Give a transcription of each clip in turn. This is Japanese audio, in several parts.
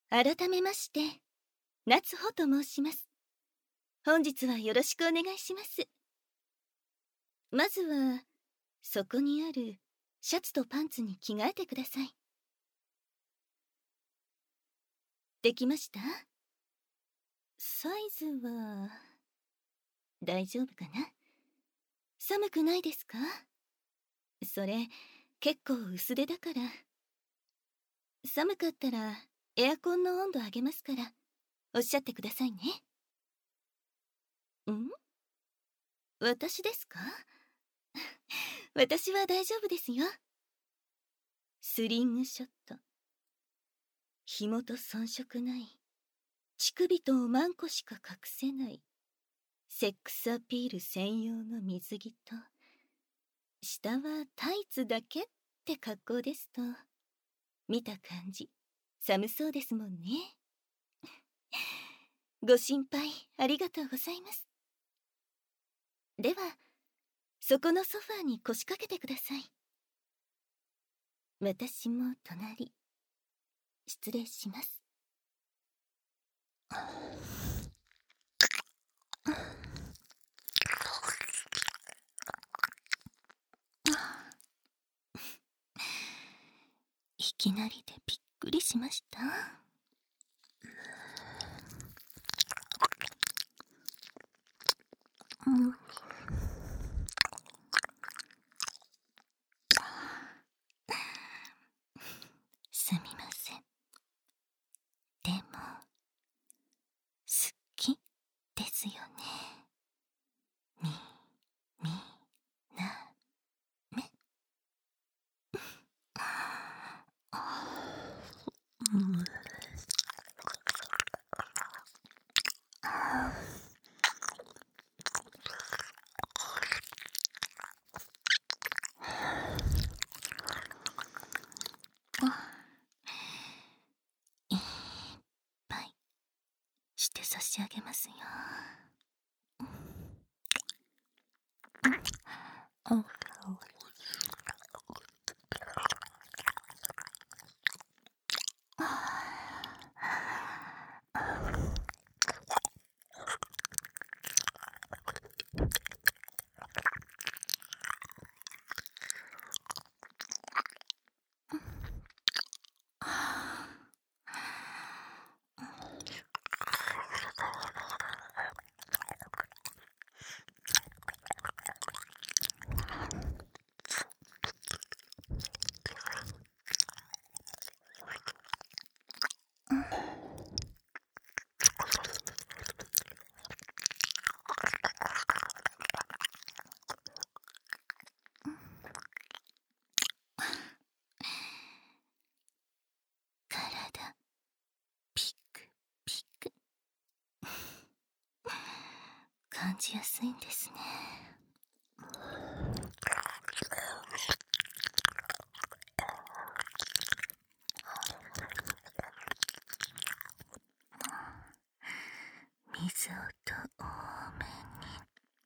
改めまして、夏穂と申します。本日はよろしくお願いします。まずは、そこにあるシャツとパンツに着替えてください。できました？サイズは、大丈夫かな？寒くないですか？それ、結構薄手だから。寒かったら、エアコンの温度上げますから、おっしゃってくださいね。ん？私ですか？私は大丈夫ですよ。スリングショット。紐と遜色ない。乳首とおまんこしか隠せない。セックスアピール専用の水着と、下はタイツだけって格好ですと、見た感じ、寒そうですもんね。ご心配ありがとうございます。では、そこのソファーに腰掛けてください。私も隣、失礼します。いきなりでびっくりしました。すみません。でも、好きですよね。みなめ。いっぱいして差し上げますよ。体ピクピク感じやすいんですね。水音多めに。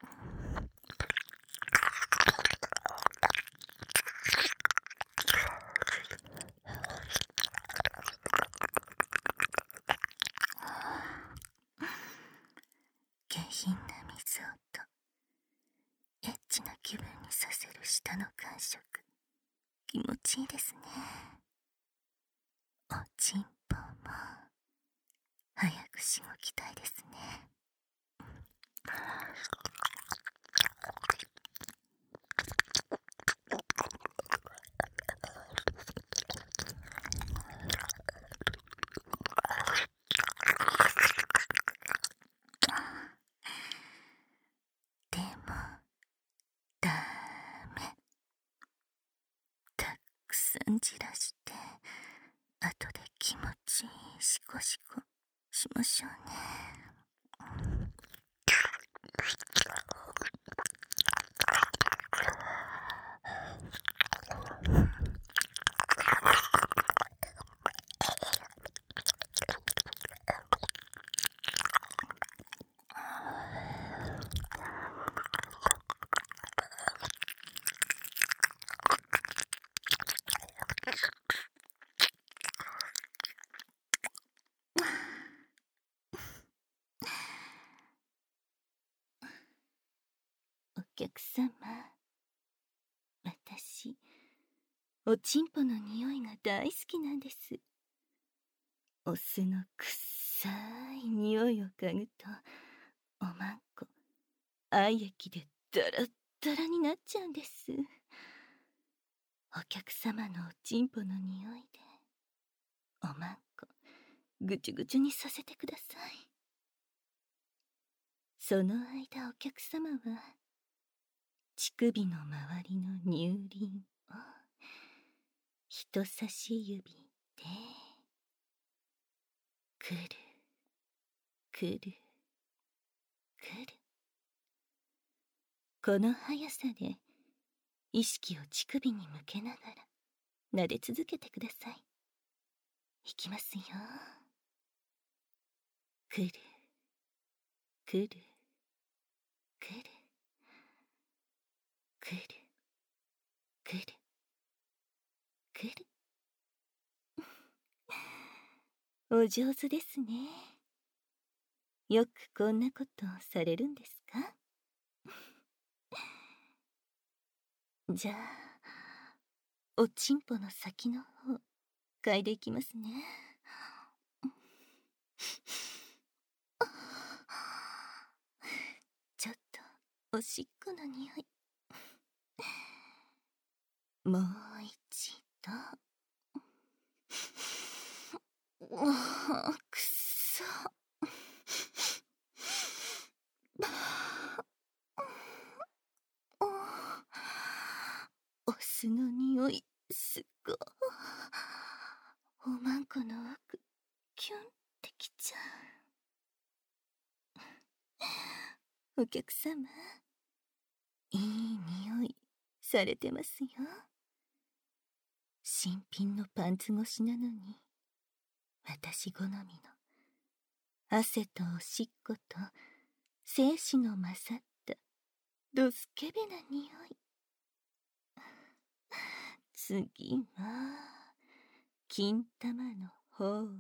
下品な水音、エッチな気分にさせる舌の感触、気持ちいいですね。おちんぽも早くしごきたいですね。でもダメ。たくさんじらして後で気持ちいいシコシコしましょうね。 客様、私、おちんぽの匂いが大好きなんです。お酢のくっさい匂いを嗅ぐと、おまんこ、愛液でダラッダラになっちゃうんです。お客様のおちんぽの匂いで、おまんこ、ぐちゅぐちゅにさせてください。その間お客様は、乳首の周りの乳輪を、人差し指で、くる、くる、くる。この速さで、意識を乳首に向けながら、撫で続けてください。いきますよ。くる、くる、くる、くる、くる、くる。お上手ですね。よくこんなことされるんですか？じゃあ、おちんぽの先の方、嗅いでいきますね。ちょっと、おしっこの匂い。もう一度。くっそ。お酢の匂い、すっごい。おまんこの奥、キュンってきちゃう。お客様、いい匂いされてますよ。新品のパンツ越しなのに、私好みの汗とおしっこと精子の混ざったドスケベな匂い。次は金玉の方を。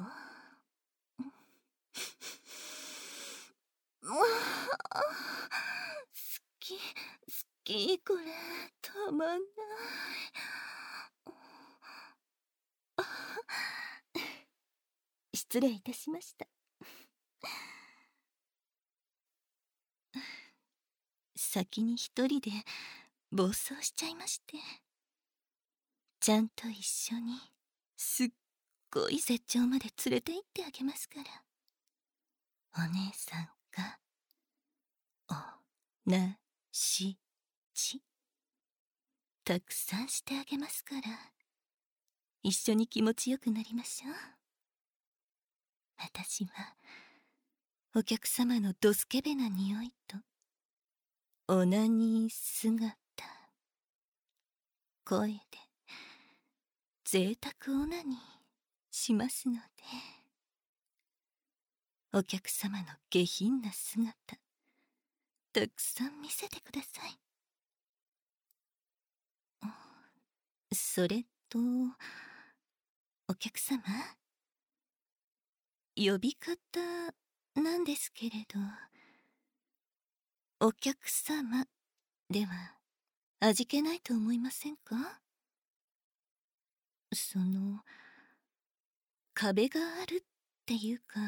好きこれたまんない。失礼いたしました。先に一人で暴走しちゃいまして、ちゃんと一緒にすっごい絶頂まで連れて行ってあげますから。お姉さんがおなしちたくさんしてあげますから、一緒に気持ちよくなりましょう。私はお客様のドスケベな匂いとオナニー姿、声で贅沢オナニーしますので、お客様の下品な姿たくさん見せてください。それと、お客様、呼び方なんですけれど、お客様では味気ないと思いませんか？壁があるっていうか、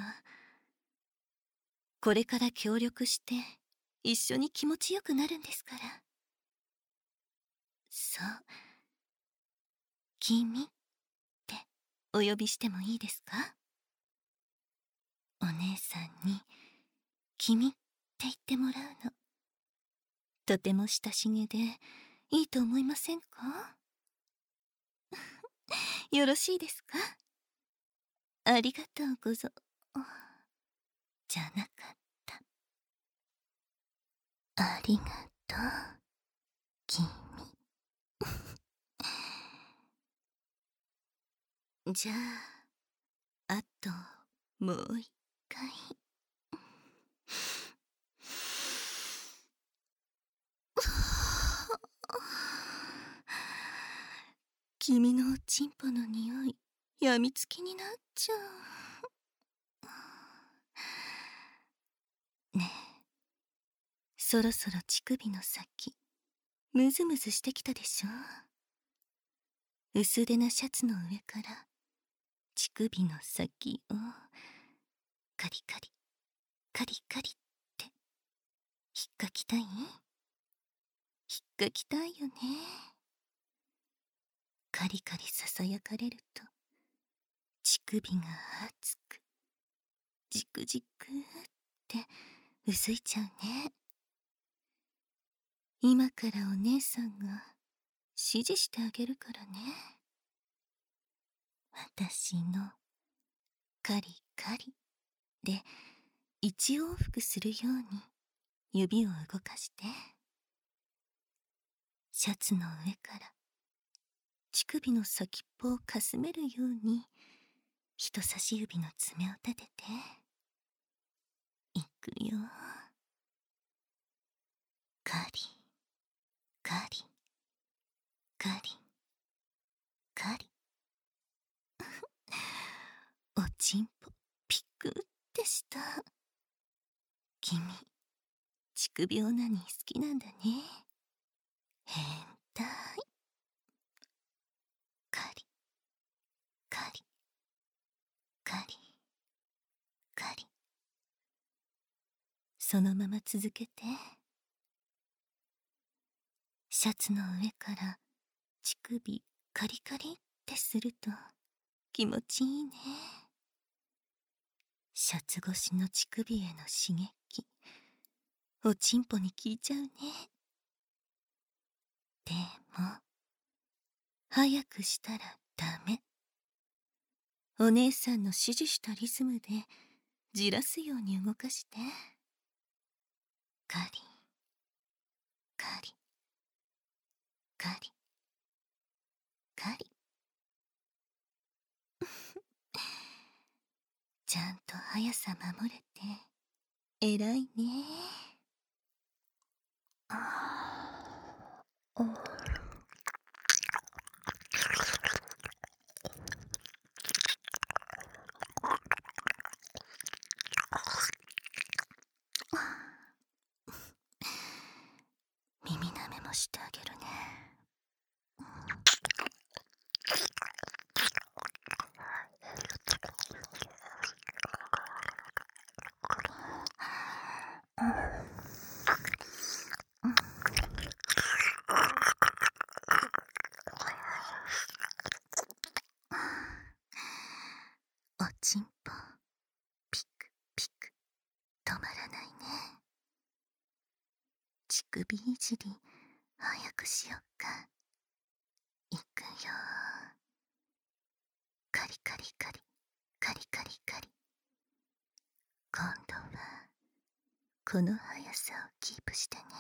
これから協力して一緒に気持ちよくなるんですから。そう、君ってお呼びしてもいいですか？お姉さんに君って言ってもらうの、とても親しげでいいと思いませんか？よろしいですか？ありがとうござ、じゃなかった。ありがとう、君。じゃあ、あともう一回。君のおちんぽの匂い、やみつきになっちゃう。ねえ、 そろそろ乳首の先ムズムズしてきたでしょ。薄手なシャツの上から乳首の先をカリカリカリカリって引っかきたい？引っかきたいよね。カリカリささやかれると乳首が熱くじくじくってうずいちゃうね。今からお姉さんが指示してあげるからね。私のカリカリで一往復するように指を動かして、シャツの上から乳首の先っぽをかすめるように人差し指の爪を立てていくよ。カリカリカリカリおちんぽピクってした。君乳首オナニー好きなんだね。変態。カリカリカリカリ。そのまま続けて。シャツの上から乳首カリカリってすると気持ちいいね。シャツ越しの乳首への刺激、おちんぽに効いちゃうね。でも早くしたらダメ。お姉さんの指示したリズムでじらすように動かして。カリカリカリカリちゃんと速さ守れて偉いね。耳舐めもしてあげるね。おちんぽピクピク止まらないね。乳首いじり早くしよっか。いくよ。カリカリカリカリカリカリ。今度はこの速さをキープしてね。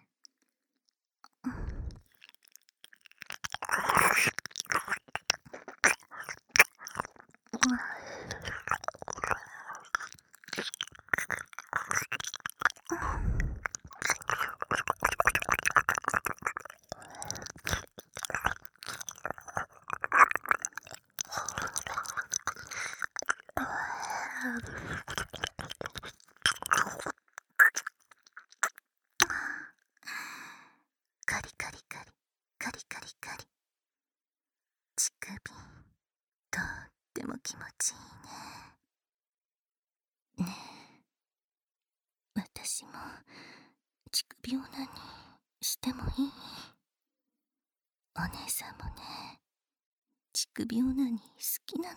カリカリカリカリカリカリ。乳首とっても気持ちいいね。ねえ、私も乳首オナニーしてもいい？お姉さんもね、乳首オナニー好きなの。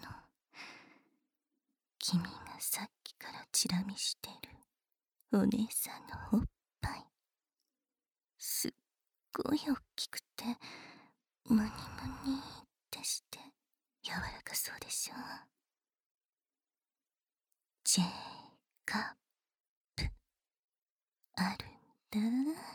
君がさっきからチラ見してるお姉さんのおっぱい、すっごい大きくてムニムニってして柔らかそうでしょ。J カップあるんだ。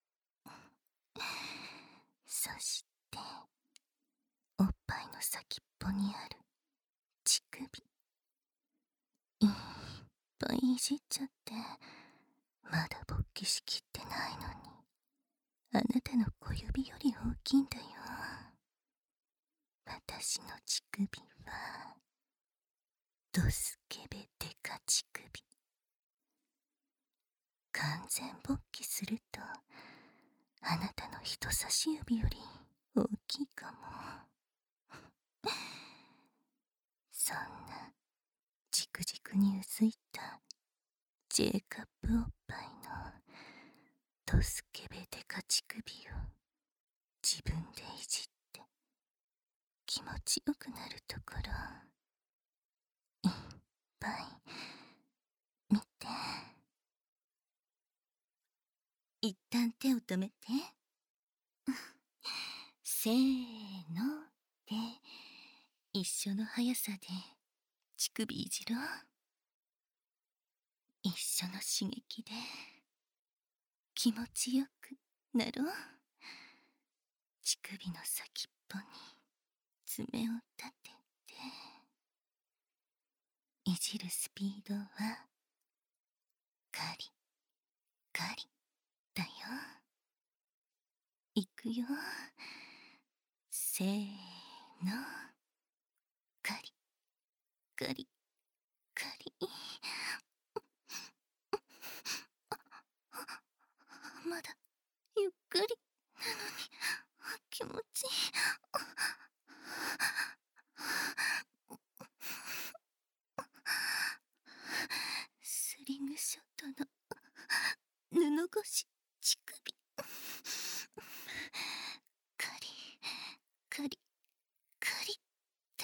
そしておっぱいの先っぽにある乳首いっぱいいじっちゃって、まだ勃起しきってないのにあなたの小指より大きいんだよ。私の乳首はドスケベデカ乳首。カ完全勃起すると、あなたの人差し指より大きいかも。そんなじくじくにうずいた J カップおっぱいのドスケベデカ乳首を自分でいじって気持ちよくなるところいっぱい見て。一旦手を止めて。せーので一緒の速さで乳首いじろう。一緒の刺激で気持ちよくなろう。乳首の先っぽに爪を立てて、いじるスピードはガリガリだよ。いくよ。せーの。ガリガリガリ。まだゆっくりなのに気持ちいい。スリングショットの布越し乳首。カリカリカリって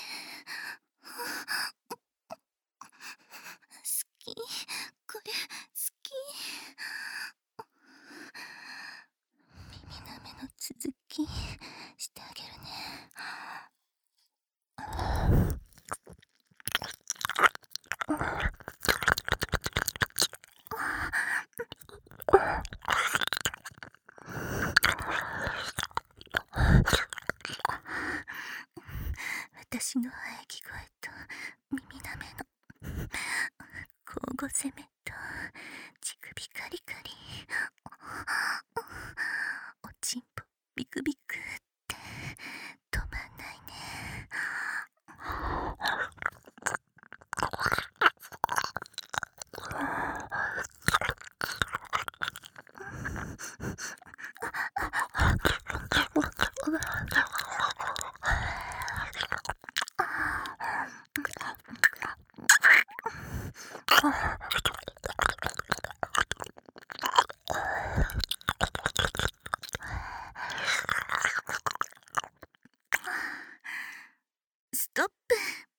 好き。これ好き。耳なめの続きしてあげるね。私の喘ぎ声と耳なめの交互攻めと乳首カリカリ、おちんぽビクビクって止まんないね。ストップ。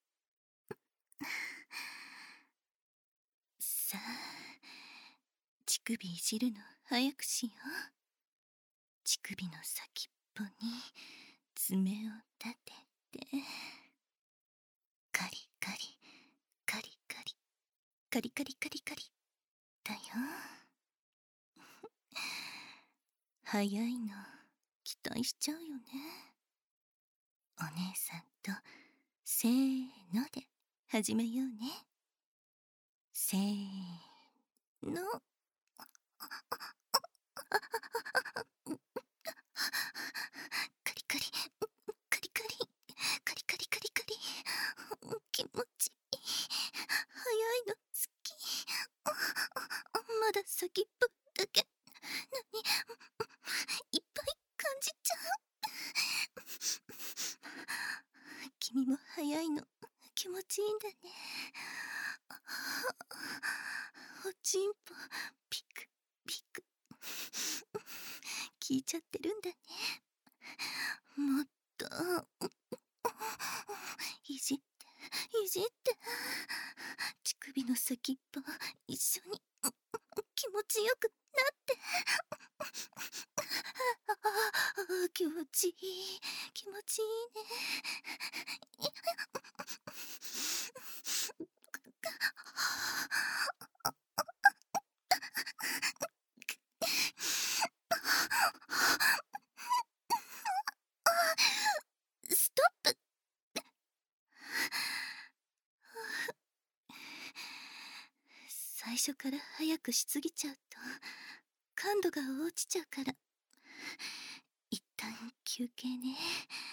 さあ、乳首いじるの早くしよう。乳首の先っぽに爪を立てて、カリカリカリカリカリカリカリカリだよ。早いの期待しちゃうよね。お姉さんとせーので始めようね。せーの。カリカリカリカリカリカリカリカリ、気持ちいい。早いの好き。まだ先っぽだけなにいっぱい感じちゃう。君も早いの気持ちいいんだね。おちんぽピクピク聞いちゃってるんだね。もっといじっていじって、乳首の先っぽ一緒に気持ちよくなって。気持ちいい気持ちいいね。ストップ。最初から早くしすぎちゃうと感度が落ちちゃうから、一旦休憩ね。